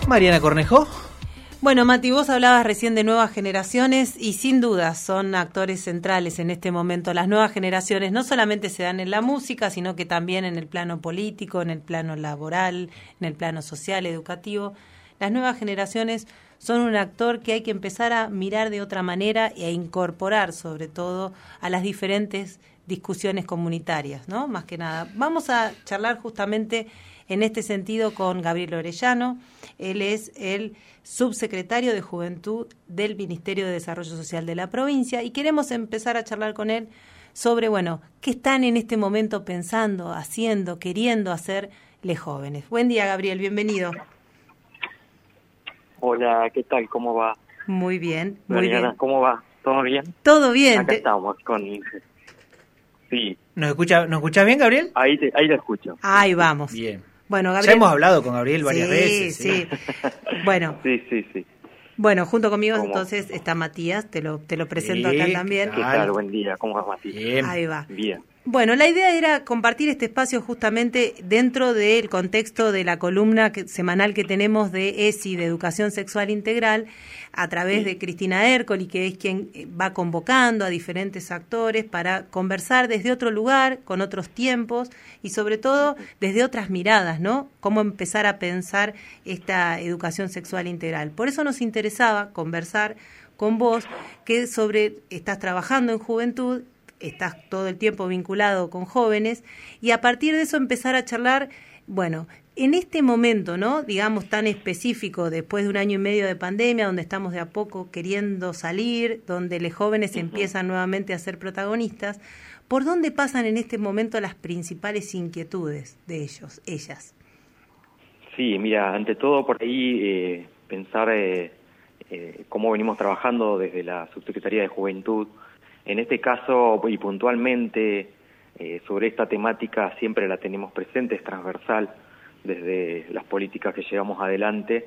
Mariana Cornejo. Bueno, Mati, vos hablabas recién de nuevas generaciones y sin duda son actores centrales en este momento. Las nuevas generaciones no solamente se dan en la música, sino que también en el plano político, en el plano laboral, en el plano social, educativo. Las nuevas generaciones son un actor que hay que empezar a mirar de otra manera e incorporar sobre todo a las diferentes discusiones comunitarias, ¿no? Más que nada. Vamos a charlar justamente en este sentido con Gabriel Orellano. Él es el subsecretario de Juventud del Ministerio de Desarrollo Social de la provincia y queremos empezar a charlar con él sobre, bueno, qué están en este momento pensando, haciendo, queriendo hacer los jóvenes. Buen día, Gabriel, bienvenido. Hola, ¿qué tal? ¿Cómo va? Muy bien, muy Mariana, bien. ¿cómo va? ¿Todo bien? Todo bien. Acá estamos con... Sí. ¿Nos escuchás bien, Gabriel? Ahí te escucho. Ahí vamos. Bien. Bueno, Gabriel... Ya hemos hablado con Gabriel varias veces. Sí. Bueno. Sí. Bueno, junto conmigo ¿Cómo? Entonces está Matías, te lo presento Sí, acá también. ¿Qué tal? Buen día, ¿cómo va, Mati? Bien. Ahí va. Bien. Bueno, la idea era compartir este espacio justamente dentro del contexto de la columna semanal que tenemos de ESI, de Educación Sexual Integral, a través de Cristina Ercoli, que es quien va convocando a diferentes actores para conversar desde otro lugar, con otros tiempos y sobre todo desde otras miradas, ¿no? Cómo empezar a pensar esta educación sexual integral. Por eso nos interesaba conversar con vos, que estás trabajando en juventud, estás todo el tiempo vinculado con jóvenes y a partir de eso empezar a charlar, bueno, en este momento, ¿no? Digamos tan específico, después de 1 año y medio de pandemia, donde estamos de a poco queriendo salir, donde los jóvenes empiezan nuevamente a ser protagonistas, ¿por dónde pasan en este momento las principales inquietudes de ellas? Sí, mira, ante todo por ahí pensar cómo venimos trabajando desde la Subsecretaría de Juventud. En este caso, y puntualmente, sobre esta temática siempre la tenemos presente, es transversal desde las políticas que llevamos adelante.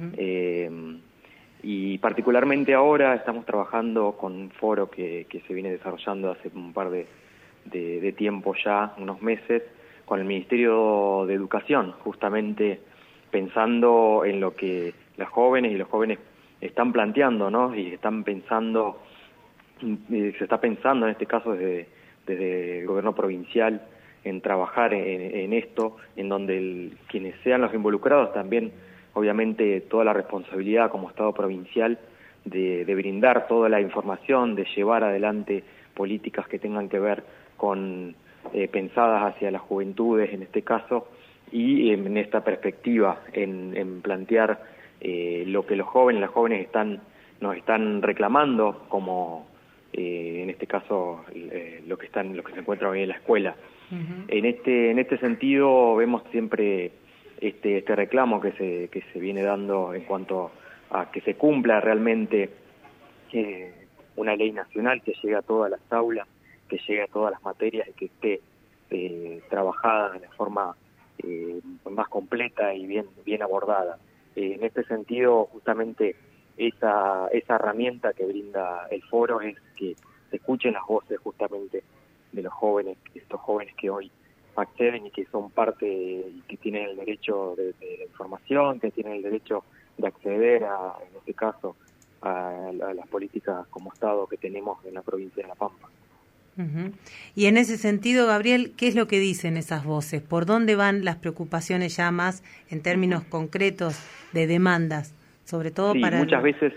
Y particularmente ahora estamos trabajando con un foro que se viene desarrollando hace un par de tiempo ya, unos meses, con el Ministerio de Educación, justamente pensando en lo que las jóvenes y los jóvenes están planteando, ¿no? Y están pensando... Se está pensando en este caso desde el gobierno provincial en trabajar en esto, en donde quienes sean los involucrados también, obviamente, toda la responsabilidad como Estado provincial de brindar toda la información, de llevar adelante políticas que tengan que ver con pensadas hacia las juventudes en este caso, y en esta perspectiva, en plantear lo que las jóvenes nos están reclamando como en este caso lo que se encuentra hoy en la escuela. En este sentido vemos siempre este reclamo que se viene dando en cuanto a que se cumpla realmente una ley nacional que llegue a todas las aulas, que llegue a todas las materias y que esté trabajada de la forma más completa y bien abordada. En este sentido, justamente esa herramienta que brinda el foro es que se escuchen las voces justamente de los jóvenes, estos jóvenes que hoy acceden y que son parte y que tienen el derecho de la información, que tienen el derecho de acceder en este caso, a las políticas como Estado que tenemos en la provincia de La Pampa. Y en ese sentido, Gabriel, ¿qué es lo que dicen esas voces? ¿Por dónde van las preocupaciones ya más en términos concretos de demandas? Sobre todo para... muchas veces,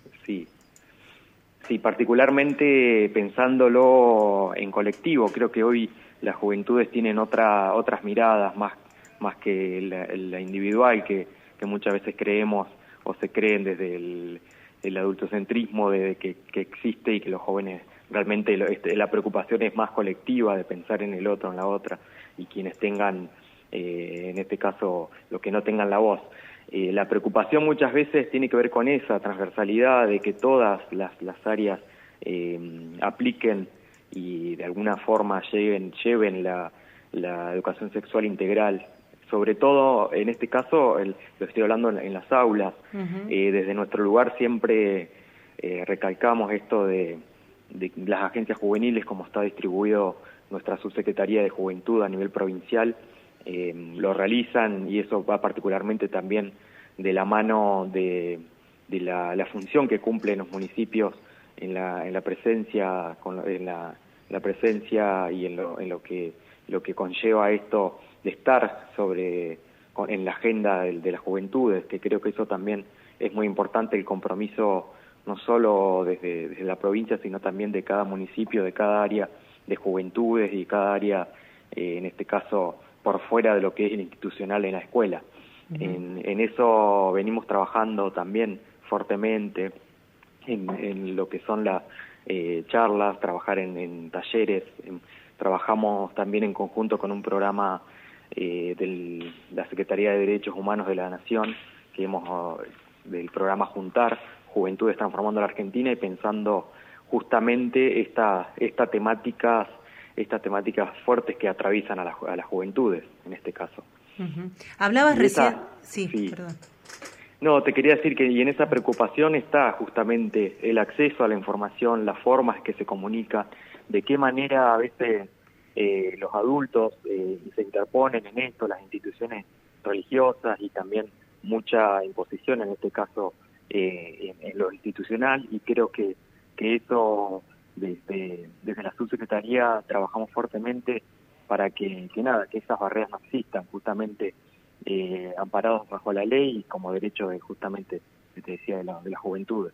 sí, particularmente pensándolo en colectivo, creo que hoy las juventudes tienen otras miradas más que la individual que muchas veces creemos o se creen desde el adultocentrismo de que existe y que los jóvenes realmente la preocupación es más colectiva de pensar en el otro, en la otra, y quienes tengan, en este caso, los que no tengan la voz. La preocupación muchas veces tiene que ver con esa transversalidad de que todas las áreas apliquen y de alguna forma lleven la educación sexual integral. Sobre todo, en este caso, lo estoy hablando en las aulas. Desde nuestro lugar siempre recalcamos esto de las agencias juveniles, como está distribuido nuestra subsecretaría de Juventud a nivel provincial. Lo realizan y eso va particularmente también de la mano de la función que cumplen los municipios en la presencia, en la presencia y en lo que conlleva esto de estar en la agenda de las juventudes, que creo que eso también es muy importante, el compromiso no solo desde la provincia, sino también de cada municipio, de cada área de juventudes y cada área, en este caso, por fuera de lo que es el institucional en la escuela. En eso venimos trabajando también fuertemente, en lo que son las charlas, trabajar en talleres, trabajamos también en conjunto con un programa de la Secretaría de Derechos Humanos de la Nación, del programa Juntar, Juventudes Transformando la Argentina, y pensando justamente estas temáticas fuertes que atraviesan a las juventudes, en este caso. Hablabas recién... Sí, perdón. No, te quería decir que y en esa preocupación está justamente el acceso a la información, las formas que se comunica, de qué manera a veces los adultos se interponen en esto, las instituciones religiosas y también mucha imposición, en este caso en lo institucional, y creo que eso desde la subsecretaría trabajamos fuertemente para que esas barreras no existan, justamente amparados bajo la ley y como derecho justamente, que te decía, de las juventudes.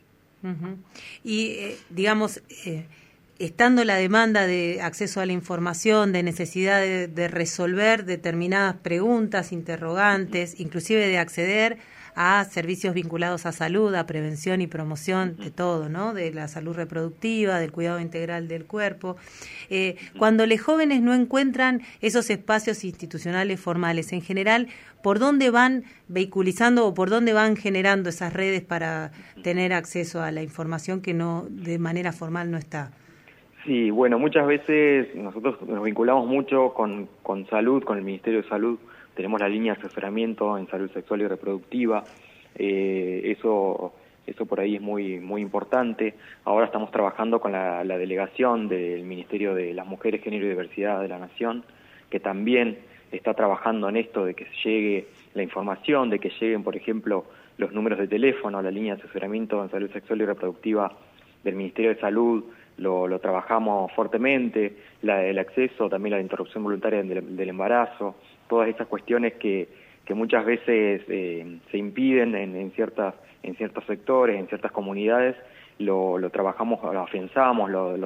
Y digamos, estando la demanda de acceso a la información, de necesidad de resolver determinadas preguntas, interrogantes, inclusive de acceder a servicios vinculados a salud, a prevención y promoción de todo, ¿no? De la salud reproductiva, del cuidado integral del cuerpo. Cuando los jóvenes no encuentran esos espacios institucionales formales, en general, ¿por dónde van vehiculizando o por dónde van generando esas redes para tener acceso a la información que no de manera formal no está? Sí, bueno, muchas veces nosotros nos vinculamos mucho con salud, con el Ministerio de Salud. Tenemos la línea de asesoramiento en salud sexual y reproductiva, eso por ahí es muy importante. Ahora estamos trabajando con la delegación del Ministerio de las Mujeres, Género y Diversidad de la Nación, que también está trabajando en esto de que llegue la información, de que lleguen, por ejemplo, los números de teléfono, la línea de asesoramiento en salud sexual y reproductiva del Ministerio de Salud, lo trabajamos fuertemente, el acceso, también la interrupción voluntaria del embarazo, todas esas cuestiones que muchas veces se impiden en ciertos sectores, en ciertas comunidades, lo trabajamos, lo afianzamos,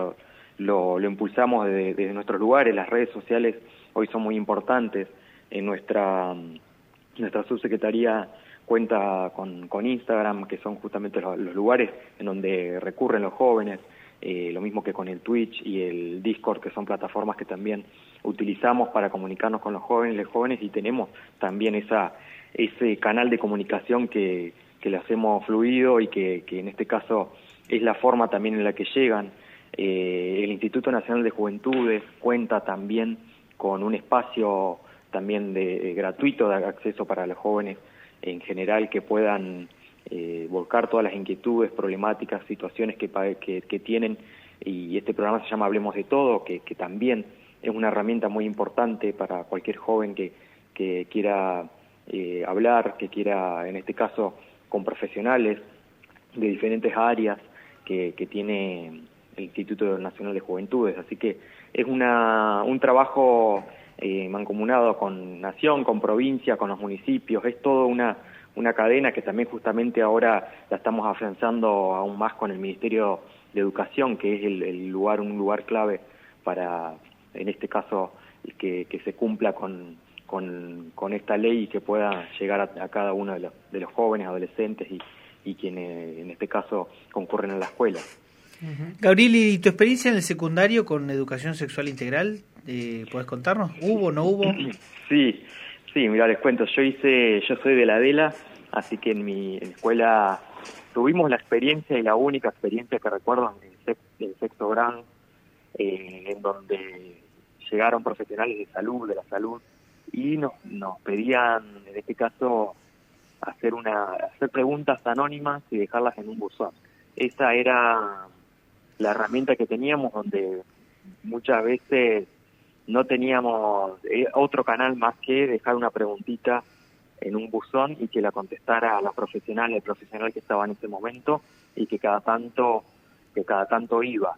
lo impulsamos desde nuestros lugares. Las redes sociales hoy son muy importantes. En nuestra subsecretaría cuenta con Instagram, que son justamente los lugares en donde recurren los jóvenes, lo mismo que con el Twitch y el Discord, que son plataformas que también utilizamos para comunicarnos con los jóvenes, y tenemos también ese canal de comunicación que le hacemos fluido y que en este caso es la forma también en la que llegan. El Instituto Nacional de Juventudes cuenta también con un espacio también gratuito de acceso para los jóvenes en general, que puedan volcar todas las inquietudes, problemáticas, situaciones que tienen, y este programa se llama Hablemos de Todo, que también es una herramienta muy importante para cualquier joven que quiera hablar, que quiera, en este caso, con profesionales de diferentes áreas que tiene el Instituto Nacional de Juventudes. Así que es un trabajo mancomunado con Nación, con provincia, con los municipios, es todo una cadena que también justamente ahora la estamos afianzando aún más con el Ministerio de Educación, que es un lugar clave para, en este caso, que se cumpla con esta ley y que pueda llegar a cada uno de los jóvenes, adolescentes y quienes en este caso concurren a la escuela. Gabriel, ¿y tu experiencia en el secundario con educación sexual integral? ¿Podés contarnos? ¿Hubo o no hubo? Sí, mira, les cuento. Yo soy de la Adela, así que en mi escuela tuvimos la experiencia, y la única experiencia que recuerdo en el sexto grado, en donde llegaron profesionales de la salud, y nos pedían, en este caso, hacer preguntas anónimas y dejarlas en un buzón. Esa era la herramienta que teníamos, donde muchas veces no teníamos otro canal más que dejar una preguntita en un buzón y que la contestara el profesional que estaba en ese momento y que cada tanto iba.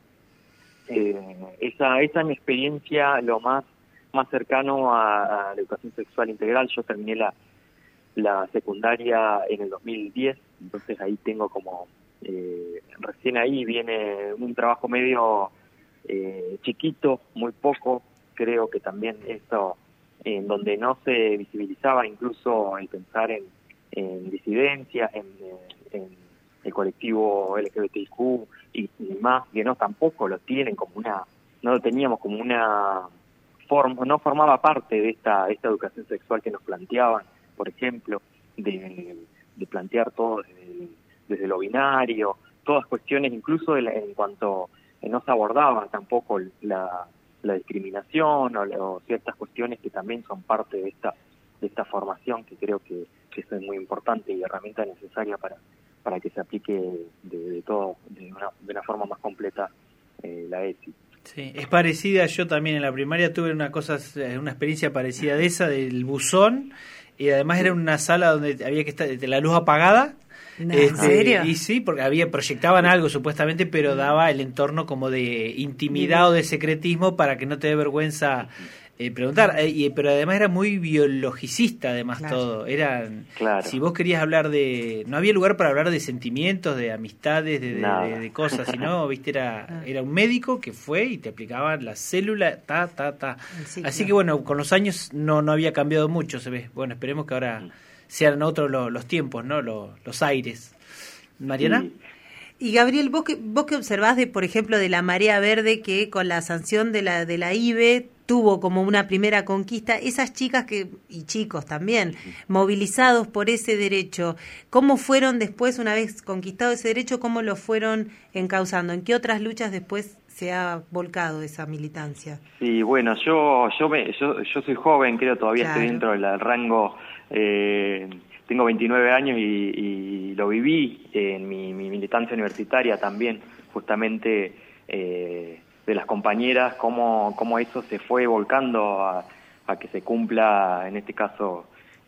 Esa es mi experiencia, lo más cercano a la educación sexual integral. Yo terminé la secundaria en el 2010, entonces ahí tengo como, recién ahí viene un trabajo medio chiquito, muy poco, creo que también esto, en donde no se visibilizaba incluso el pensar en disidencia, en el colectivo LGBTIQ y más, que no tampoco lo tienen no lo teníamos como una forma, no formaba parte de esta educación sexual que nos planteaban, por ejemplo, de plantear todo desde lo binario, todas cuestiones, incluso en cuanto no se abordaba tampoco la discriminación o ciertas cuestiones que también son parte de esta formación, que creo que eso es muy importante y herramienta necesaria para que se aplique de una forma más completa la ESI. Sí, es parecida. Yo también en la primaria tuve una experiencia parecida de esa, del buzón, y además era una sala donde había que estar la luz apagada. No, ¿en serio? Y sí, porque proyectaban algo supuestamente, pero daba el entorno como de intimidad o de secretismo para que no te dé vergüenza preguntar. Pero además era muy biologicista, además, claro. Todo. Claro. Si vos querías hablar no había lugar para hablar de sentimientos, de amistades, de cosas, sino, viste, era un médico que fue y te aplicaban la célula, Sí, así que bueno, con los años no había cambiado mucho, se ve. Bueno, esperemos que ahora sean otros los tiempos, ¿no? Los aires. ¿Mariana? Sí. Y Gabriel, vos que observás por ejemplo, de la Marea Verde, que con la sanción de la IBE tuvo como una primera conquista, esas chicas y chicos también, movilizados por ese derecho, ¿cómo fueron después, una vez conquistado ese derecho, cómo lo fueron encauzando? ¿En qué otras luchas después se ha volcado esa militancia? Sí, bueno, yo soy joven, creo, todavía claro. Estoy dentro del rango, tengo 29 años y lo viví en mi militancia universitaria también, justamente de las compañeras, cómo eso se fue volcando a que se cumpla, en este caso,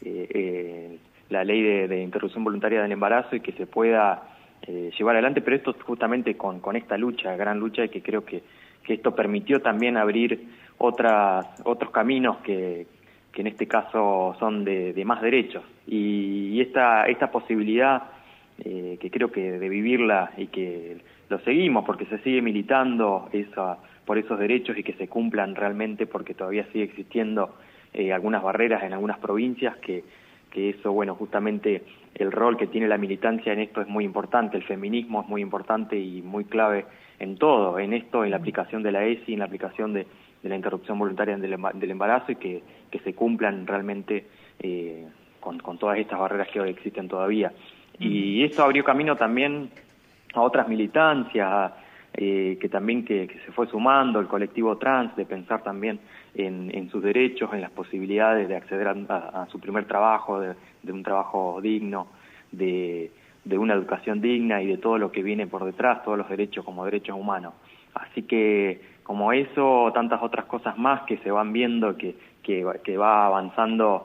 la ley de interrupción voluntaria del embarazo y que se pueda llevar adelante, pero esto justamente con esta lucha, gran lucha, y que creo que esto permitió también abrir otros caminos que en este caso son de más derechos. Y esta posibilidad, que creo que de vivirla y que lo seguimos porque se sigue militando por esos derechos y que se cumplan realmente, porque todavía sigue existiendo algunas barreras en algunas provincias, que eso, bueno, justamente el rol que tiene la militancia en esto es muy importante, el feminismo es muy importante y muy clave en todo, en esto, en la aplicación de la ESI, en la aplicación de la interrupción voluntaria del embarazo, y que se cumplan realmente con todas estas barreras que hoy existen todavía. Y esto abrió camino también a otras militancias, que también que se fue sumando, el colectivo trans, de pensar también en sus derechos, en las posibilidades de acceder a su primer trabajo, de un trabajo digno, de una educación digna y de todo lo que viene por detrás, todos los derechos como derechos humanos. Así que, como eso, tantas otras cosas más que se van viendo, que va avanzando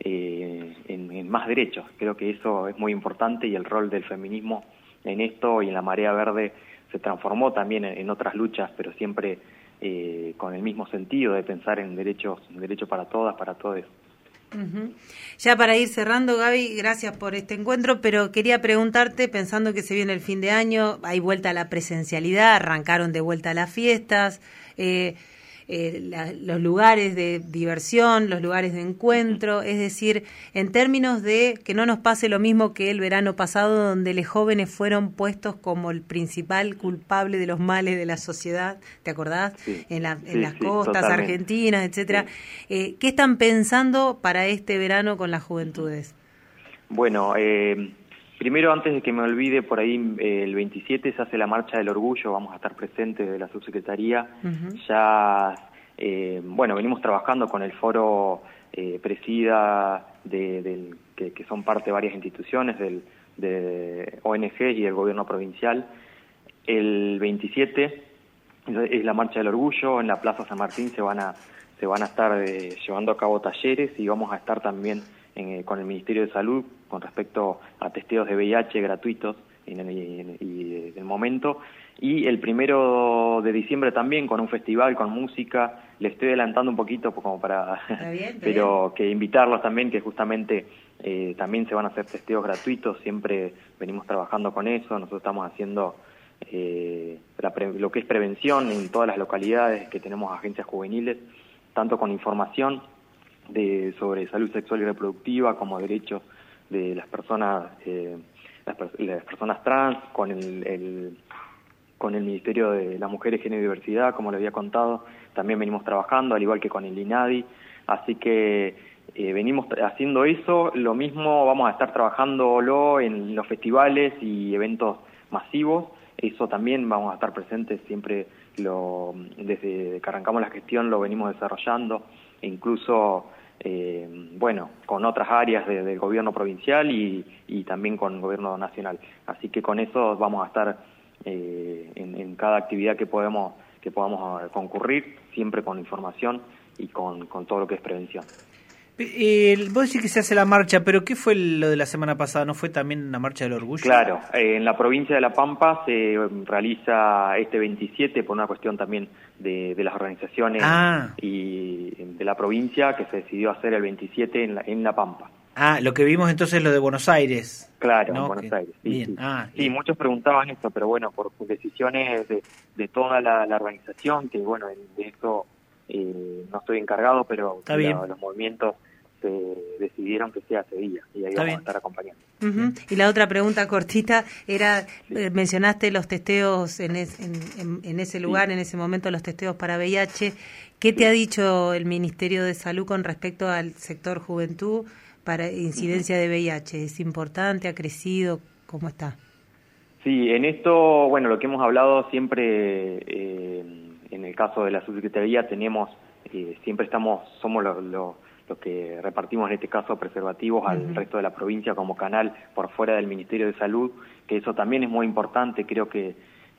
en más derechos. Creo que eso es muy importante, y el rol del feminismo en esto y en la Marea Verde se transformó también en otras luchas, pero siempre con el mismo sentido de pensar en derecho para todas, para todos. Uh-huh. Ya para ir cerrando, Gaby, gracias por este encuentro, pero quería preguntarte, pensando que se viene el fin de año, hay vuelta a la presencialidad, arrancaron de vuelta las fiestas, los lugares de diversión, los lugares de encuentro, es decir, en términos de que no nos pase lo mismo que el verano pasado, donde los jóvenes fueron puestos como el principal culpable de los males de la sociedad, ¿te acordás? Sí, en las costas totalmente. Argentinas, etcétera. Sí. ¿Qué están pensando para este verano con las juventudes? Bueno, primero, antes de que me olvide, por ahí el 27 se hace la Marcha del Orgullo, vamos a estar presentes de la Subsecretaría. Uh-huh. Ya, venimos trabajando con el foro presida que son parte de varias instituciones, de ONG y del gobierno provincial. El 27 es la Marcha del Orgullo, en la Plaza San Martín se van a estar llevando a cabo talleres, y vamos a estar también con el Ministerio de Salud con respecto a testeos de VIH gratuitos y en el momento. Y el 1 de diciembre también con un festival, con música. Le estoy adelantando un poquito como para... pero que invitarlos también, que justamente también se van a hacer testeos gratuitos. Siempre venimos trabajando con eso. Nosotros estamos haciendo lo que es prevención en todas las localidades que tenemos agencias juveniles, tanto con información sobre salud sexual y reproductiva como derechos de las personas trans, con el Ministerio de las Mujeres, Género y Diversidad, como le había contado, también venimos trabajando, al igual que con el INADI, así que venimos haciendo eso. Lo mismo vamos a estar trabajándolo en los festivales y eventos masivos. Eso también vamos a estar presentes siempre, desde que arrancamos la gestión lo venimos desarrollando, e incluso con otras áreas del gobierno provincial y también con el gobierno nacional. Así que con eso vamos a estar en cada actividad que podamos concurrir, siempre con información y con todo lo que es prevención. Vos decís que se hace la marcha, pero ¿qué fue lo de la semana pasada? ¿No fue también una marcha del orgullo? Claro, en la provincia de La Pampa se realiza este 27 por una cuestión también de las organizaciones y de la provincia, que se decidió hacer el 27 en La Pampa. Lo que vimos entonces es lo de Buenos Aires. Claro, ¿no? En Buenos Aires. Sí, bien. Sí, muchos preguntaban esto, pero bueno, por decisiones de toda la organización, que bueno, de eso no estoy encargado, pero los movimientos se decidieron que sea ese día y ahí vamos a estar acompañando. Uh-huh. Y la otra pregunta cortita era, mencionaste los testeos en ese lugar, en ese momento, los testeos para VIH. ¿Qué te ha dicho el Ministerio de Salud con respecto al sector juventud para incidencia de VIH? ¿Es importante? ¿Ha crecido? ¿Cómo está? Sí, en esto, bueno, lo que hemos hablado siempre, en el caso de la subsecretaría, siempre somos los que repartimos en este caso preservativos al resto de la provincia como canal por fuera del Ministerio de Salud, que eso también es muy importante. Creo que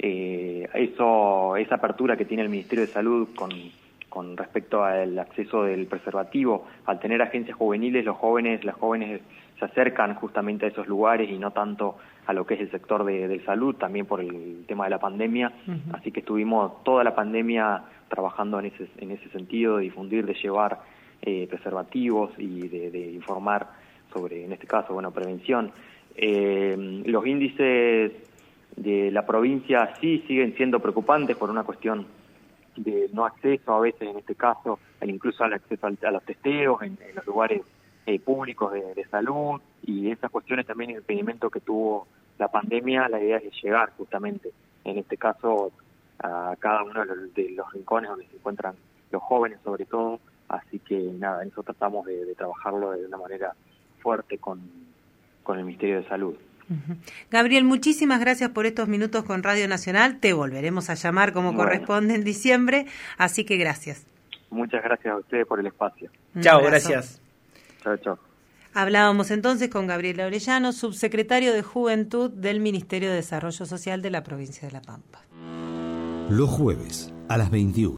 esa apertura que tiene el Ministerio de Salud con respecto al acceso del preservativo, al tener agencias juveniles, las jóvenes se acercan justamente a esos lugares y no tanto a lo que es el sector de salud, también por el tema de la pandemia. Así que estuvimos toda la pandemia trabajando en ese sentido, de difundir, de llevar preservativos y de informar sobre, en este caso, prevención. Los índices de la provincia sí siguen siendo preocupantes por una cuestión de no acceso a veces, en este caso, incluso al acceso a los testeos en los lugares públicos de salud, y esas cuestiones también, el impedimento que tuvo la pandemia. La idea es llegar justamente, en este caso, a cada uno de los rincones donde se encuentran los jóvenes sobre todo. Así que nada, en eso tratamos de trabajarlo de una manera fuerte con el Ministerio de Salud. Gabriel, muchísimas gracias por estos minutos con Radio Nacional. Te volveremos a llamar como corresponde en diciembre, así que gracias. Muchas gracias a ustedes por el espacio. Chao, gracias. Chao. Hablábamos entonces con Gabriel Orellano, subsecretario de Juventud del Ministerio de Desarrollo Social de la provincia de La Pampa. Los jueves a las 21.